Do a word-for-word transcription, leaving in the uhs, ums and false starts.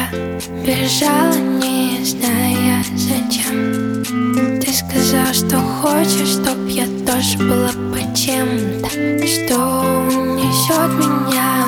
бежала, не зная зачем. Ты сказал, что хочешь, чтоб я тоже была по чем-то, что унесет меня